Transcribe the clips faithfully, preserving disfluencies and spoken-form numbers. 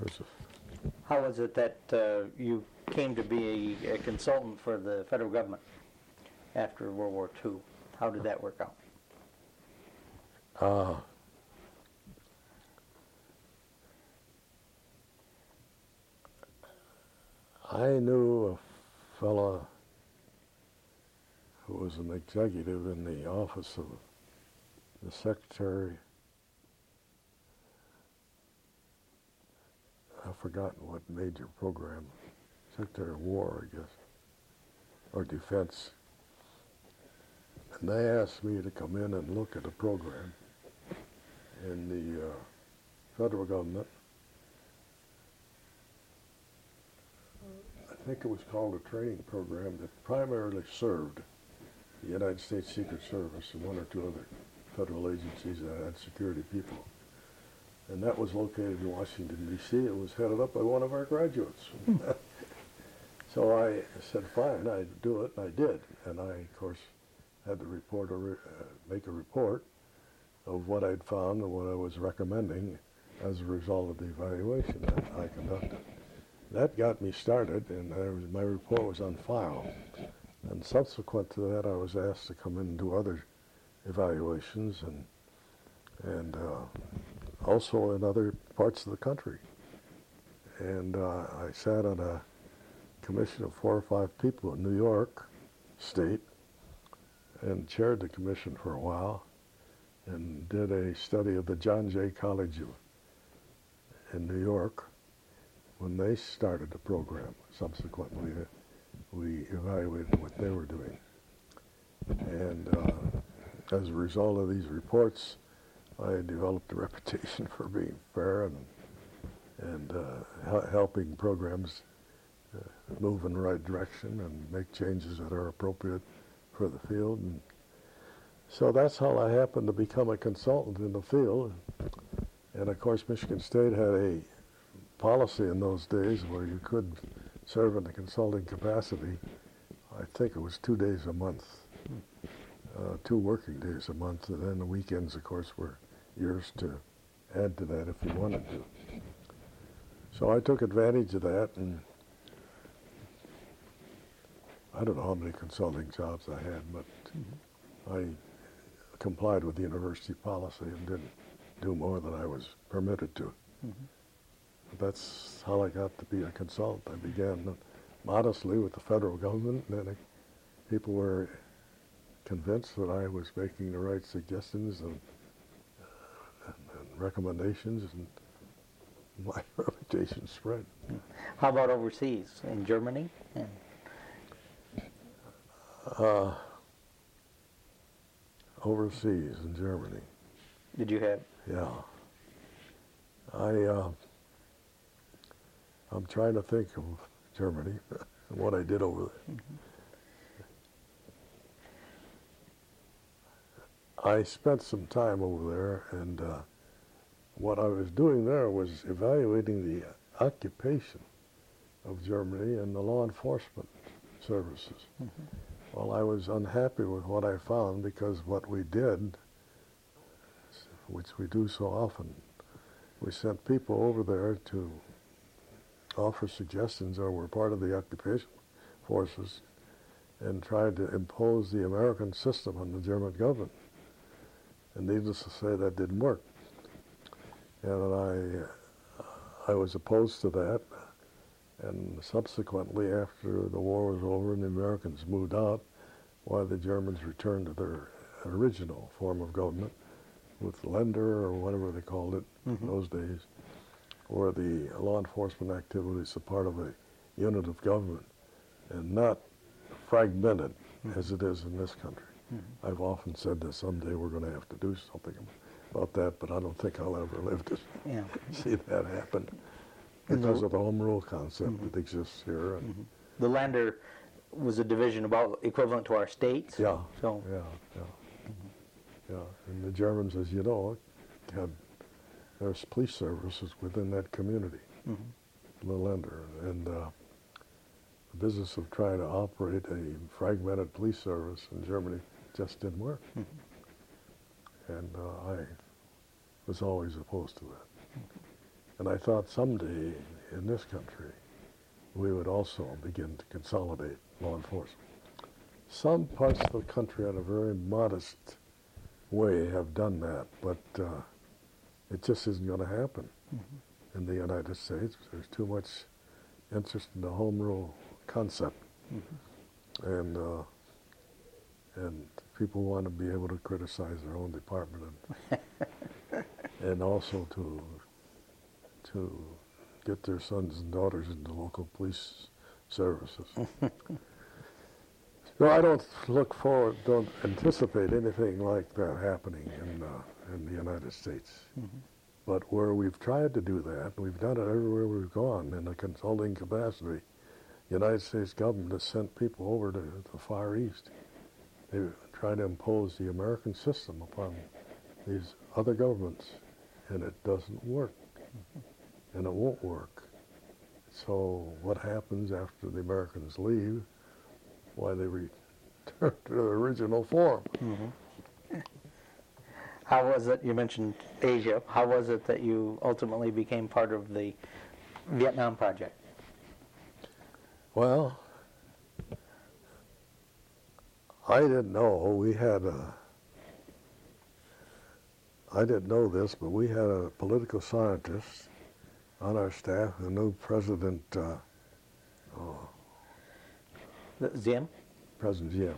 There's a, How was it that uh, you came to be a, a consultant for the federal government after World War Two? How did that work out? uh, I knew a fella who was an executive in the office of the secretary. I've forgotten what major program, Secretary of War, I guess, or Defense. And they asked me to come in and look at a program in the uh, federal government. I think it was called a training program that primarily served the United States Secret Service and one or two other federal agencies that had security people. And that was located in Washington, D C It was headed up by one of our graduates. So I said, fine, I'd do it, and I did. And I, of course, had to report a re uh, make a report of what I'd found and what I was recommending as a result of the evaluation that I conducted. That got me started, and I was, my report was on file. And subsequent to that, I was asked to come in and do other evaluations, and and uh, also in other parts of the country. And uh, I sat on a commission of four or five people in New York State and chaired the commission for a while and did a study of the John Jay College of, in New York when they started the program. Subsequently, uh, we evaluated what they were doing. And uh, as a result of these reports, I developed a reputation for being fair and, and uh, hel helping programs uh, move in the right direction and make changes that are appropriate for the field. And so that's how I happened to become a consultant in the field. And of course, Michigan State had a policy in those days where you could serve in the consulting capacity. I think it was two days a month, uh, two working days a month, and then the weekends, of course, were yours to add to that if you wanted to. So I took advantage of that, and I don't know how many consulting jobs I had, but mm-hmm. I complied with the university policy and didn't do more than I was permitted to. Mm-hmm. That's how I got to be a consultant. I began modestly with the federal government, and then I, people were convinced that I was making the right suggestions and, uh, and, and recommendations, and my reputation spread. How about overseas, in Germany? And uh, overseas, in Germany. Did you have? Yeah. I, uh, I'm trying to think of Germany and what I did over there. Mm-hmm. I spent some time over there, and uh, what I was doing there was evaluating the occupation of Germany and the law enforcement services. Mm-hmm. Well, I was unhappy with what I found because what we did, which we do so often, we sent people over there to offer suggestions or were part of the occupation forces and tried to impose the American system on the German government. And needless to say, that didn't work. And I, I was opposed to that. And subsequently, after the war was over and the Americans moved out, why the Germans returned to their original form of government with Länder, or whatever they called it mm-hmm. in those days, where the law enforcement activities are part of a unit of government and not fragmented mm-hmm. as it is in this country. Mm-hmm. I've often said that someday we're going to have to do something about that, but I don't think I'll ever live to yeah. see that happen because of the home rule concept mm-hmm. that exists here. And mm-hmm. the Länder was a division about equivalent to our states. Yeah, so. yeah, yeah. Mm-hmm. Yeah, and the Germans, as you know, had there's police services within that community, mm-hmm. the Länder, and uh, the business of trying to operate a fragmented police service in Germany just didn't work. Mm-hmm. And uh, I was always opposed to that. And I thought someday in this country we would also begin to consolidate law enforcement. Some parts of the country in a very modest way have done that, but uh, it just isn't going to happen mm-hmm. in the United States. There's too much interest in the home rule concept. Mm-hmm. And uh, and people want to be able to criticize their own department and, and also to to get their sons and daughters into local police services. So I don't look forward, don't anticipate anything like that happening in uh, in the United States. Mm-hmm. But where we've tried to do that, we've done it everywhere we've gone in a consulting capacity. The United States government has sent people over to the Far East. They try to impose the American system upon these other governments, and it doesn't work, mm-hmm. and it won't work. So what happens after the Americans leave? Why, they return to their original form. Mm-hmm. How was it, you mentioned Asia, how was it that you ultimately became part of the Vietnam Project? Well, I didn't know. We had a, I didn't know this, but we had a political scientist on our staff who knew President uh, oh, Diem? President Diem.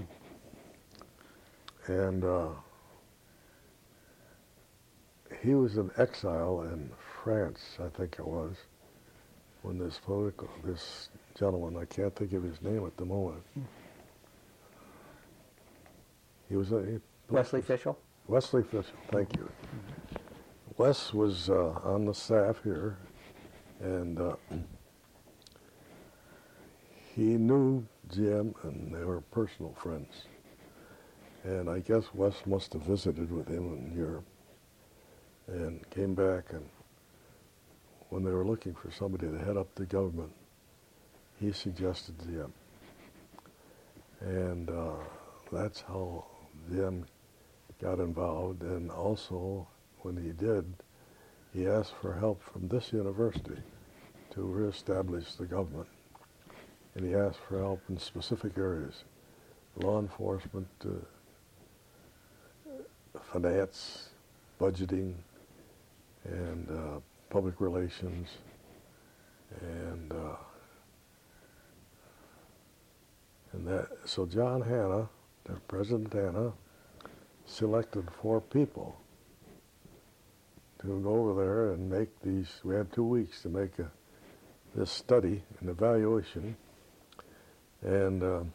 Hmm. And uh, he was in exile in France, I think it was, when this political, this gentleman, I can't think of his name at the moment. Hmm. He was a... He, Wesley Fischel? Wesley Fischel, thank you. Mm-hmm. Wes was uh, on the staff here, and uh, he knew Jim, and they were personal friends. And I guess Wes must have visited with him in Europe and came back, and when they were looking for somebody to head up the government, he suggested Jim. And uh, that's how Jim got involved, and also when he did, he asked for help from this university to reestablish the government. And he asked for help in specific areas: law enforcement, uh, finance, budgeting, and uh, public relations, and uh, and that. So John Hanna, President Hanna, selected four people to go over there and make these. We had two weeks to make a, this study, an evaluation, and uh,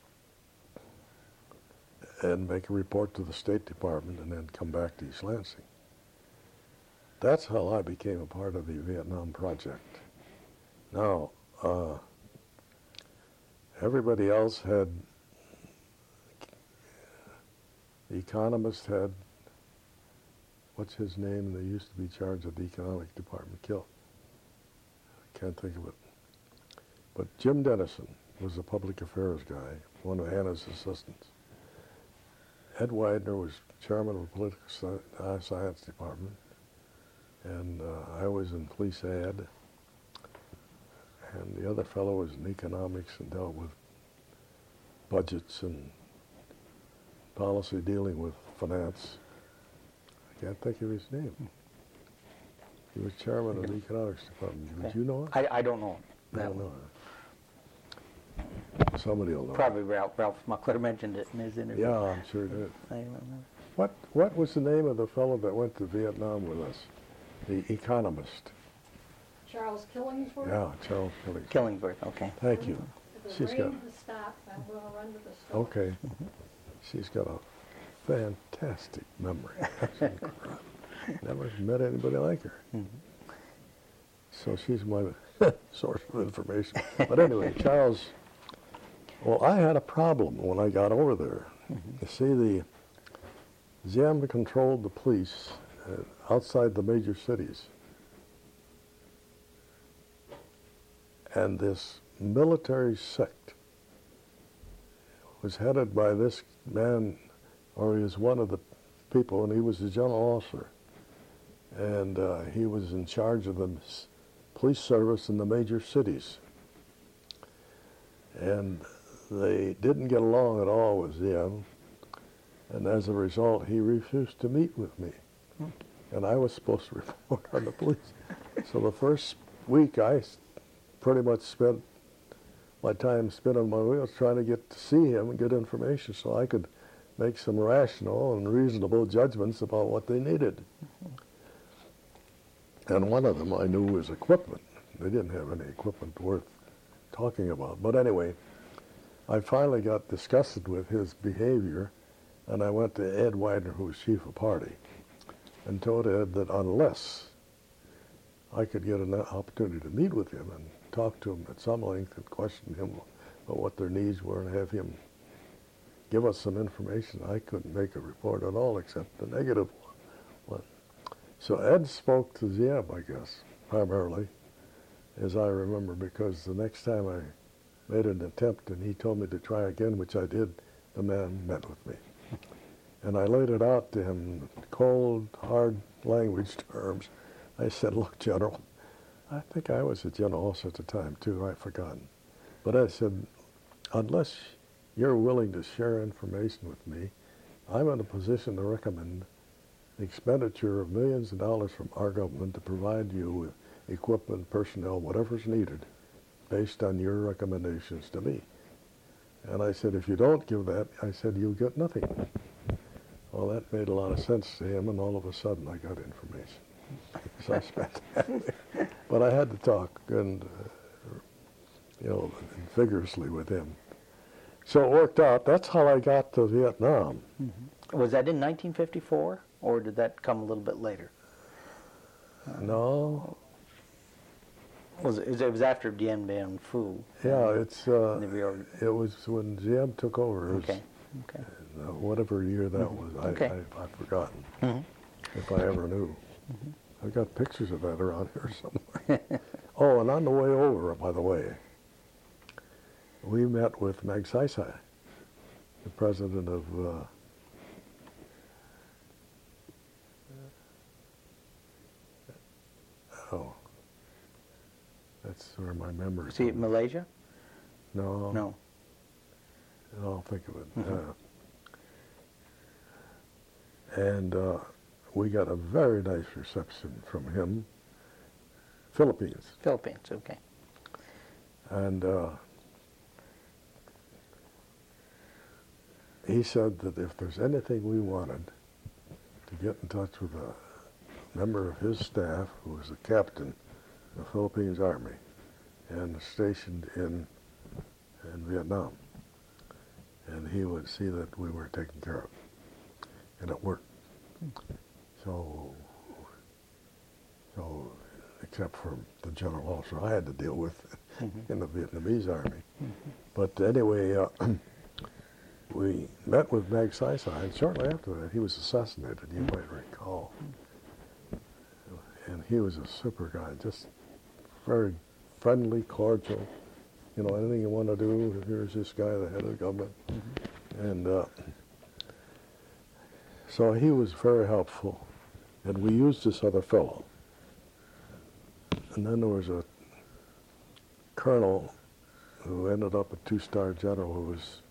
and make a report to the State Department, and then come back to East Lansing. That's how I became a part of the Vietnam Project. Now, uh, everybody else had, the economist had, what's his name, they used to be charged of the economic department, killed. I can't think of it. But Jim Dennison was the public affairs guy, one of Hanna's assistants. Ed Widener was chairman of the political science department, and uh, I was in police ad, and the other fellow was in economics and dealt with budgets and policy dealing with finance. I can't think of his name. He was chairman of the economics department. Did you know it? I, I don't know. I don't know it. Somebody will know. Probably Ralph, Ralph Muckler mentioned it in his interview. Yeah, I'm sure he did. I don't know. What, what was the name of the fellow that went to Vietnam with us? The economist. Charles Killingsworth? Yeah, Charles Killingsworth. Killingsworth, okay. Thank you. If She's the got- rain has stopped, I'm going to run to the store. Okay. She's got a fantastic memory. Never met anybody like her. Mm-hmm. So she's my source of information. But anyway, Charles, well, I had a problem when I got over there. Mm-hmm. You see, the Diem controlled the police uh, outside the major cities. And this military sect was headed by this man, or he was one of the people, and he was the general officer. and uh, he was in charge of the s- police service in the major cities. And they didn't get along at all with Ziem, and as a result, he refused to meet with me. Hmm. And I was supposed to report on the police. So the first week, I s- pretty much spent my time spinning my wheels trying to get to see him and get information so I could make some rational and reasonable judgments about what they needed. And one of them I knew was equipment. They didn't have any equipment worth talking about. But anyway, I finally got disgusted with his behavior, and I went to Ed Widener, who was chief of party, and told Ed that unless I could get an opportunity to meet with him and talk to him at some length and question him about what their needs were and have him give us some information, I couldn't make a report at all except the negative one. So Ed spoke to Ziem, I guess, primarily, as I remember, because the next time I made an attempt and he told me to try again, which I did, the man met with me. And I laid it out to him in cold, hard language terms. I said, look, General, I think I was a general also at the time, too. I've forgotten. But I said, unless you're willing to share information with me, I'm in a position to recommend the expenditure of millions of dollars from our government to provide you with equipment, personnel, whatever's needed, based on your recommendations to me. And I said, if you don't give that, I said, you'll get nothing. Well, that made a lot of sense to him, and all of a sudden I got information. So I spent but I had to talk, and, uh, you know, vigorously with him. So it worked out. That's how I got to Vietnam. Mm-hmm. Was that in nineteen fifty-four, or did that come a little bit later? No. Was it, it was after Dien Bien Phu? Yeah, it's uh, The reorg- it was when Ziem took over. It was, Okay. Okay. uh, whatever year that was, I, Okay. I, I've forgotten, Mm-hmm. if I ever knew. I've got pictures of that around here somewhere. Oh, and on the way over, by the way, we met with Magsaysay, the president of uh, oh, that's where my memory. See it in Malaysia? No, No. I'll think of it. Mhm. Uh, and uh, we got a very nice reception from him, Philippines. Philippines, okay. And uh, he said that if there's anything we wanted, to get in touch with a member of his staff who was a captain of the Philippines Army and stationed in, in Vietnam. And he would see that we were taken care of. And it worked. So, so except for the general officer I had to deal with Mhm. in the Vietnamese army. But anyway, uh, we met with Magsaysay, and shortly after that, he was assassinated, you might recall. And he was a super guy, just very friendly, cordial. You know, anything you want to do, here's this guy, the head of the government. And uh, so he was very helpful. And we used this other fellow. And then there was a colonel who ended up a two-star general who was